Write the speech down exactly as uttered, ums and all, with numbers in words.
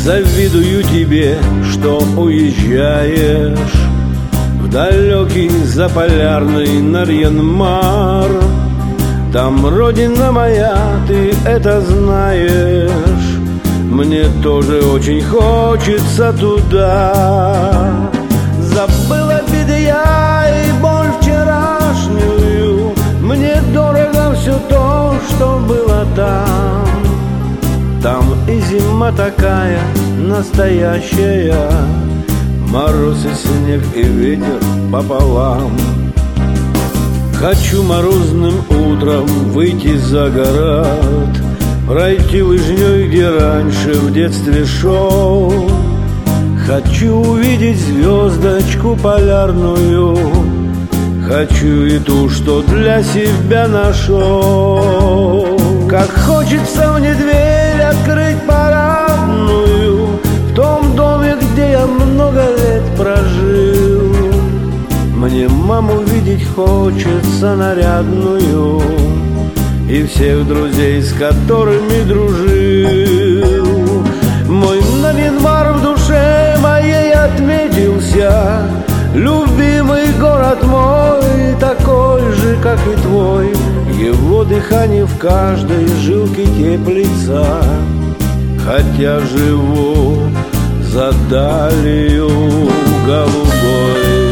завидую тебе, что уезжаешь в далекий заполярный Нарьян-Мар. Там родина моя, ты это знаешь. Мне тоже очень хочется туда. Забыл обиды я и боль вчерашнюю. Мне дорого все то, что было там. Там и зима такая настоящая, мороз и снег и ветер пополам. Хочу морозным утром выйти за город, пройти лыжней, где раньше в детстве шел. Хочу увидеть звездочку полярную, хочу и ту, что для себя нашел. Как хочется мне дверь открыть парадную в том доме, где я много лет прожил. Мне маму видеть хочется нарядную и всех друзей, с которыми дружил. Мой Нарьян-Мар в душе моей отметился, любимый город мой, такой же, как и твой. Его дыхание в каждой жилке теплится, хотя живу за далью голубой.